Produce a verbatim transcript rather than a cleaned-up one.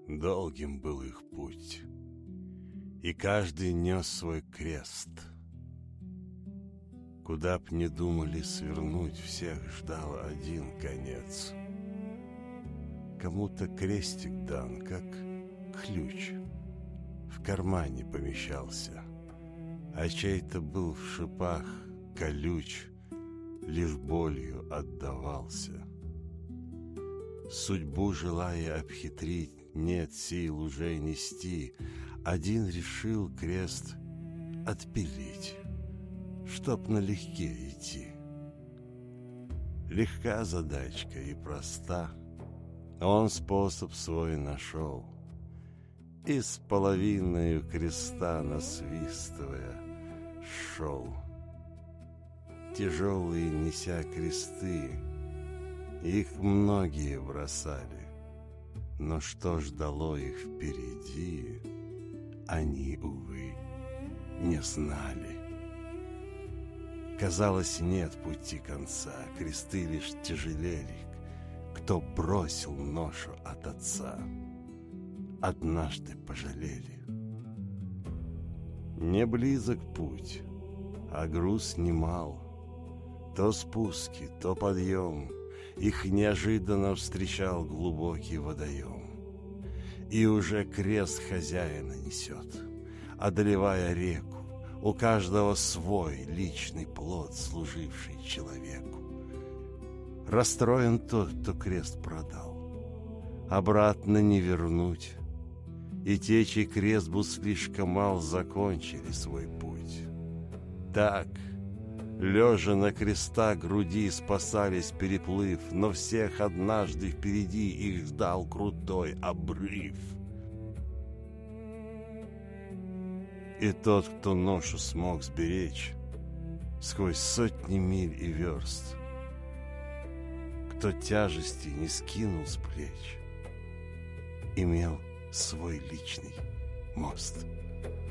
Долгим был их путь, и каждый нес свой крест. Куда б не думали свернуть, всех ждал один конец. Кому-то крестик дан, как ключ, в кармане помещался, а чей-то был в шипах колюч, лишь болью отдавался. Судьбу желая обхитрить, нет сил уже нести, один решил крест отпилить, чтоб налегке идти. Легка задачка и проста, он способ свой нашел, и с половиною креста насвистывая шел. Тяжелые неся кресты, их многие бросали, но что ждало их впереди, они, увы, не знали. Казалось, нет пути конца, кресты лишь тяжелели, кто бросил ношу от отца, однажды пожалели. Не близок путь, а груз немал, то спуски, то подъем, их неожиданно встречал глубокий водоем. И уже крест хозяина несет, одолевая реку, у каждого свой личный плод, служивший человеку. Расстроен тот, кто крест продал, обратно не вернуть, и те, чей крест был слишком мал, закончили свой путь. Так, лежа на креста груди, спасались, переплыв, но всех однажды впереди их ждал крутой обрыв. И тот, кто ношу смог сберечь сквозь сотни миль и верст, кто тяжести не скинул с плеч, имел свой личный мост.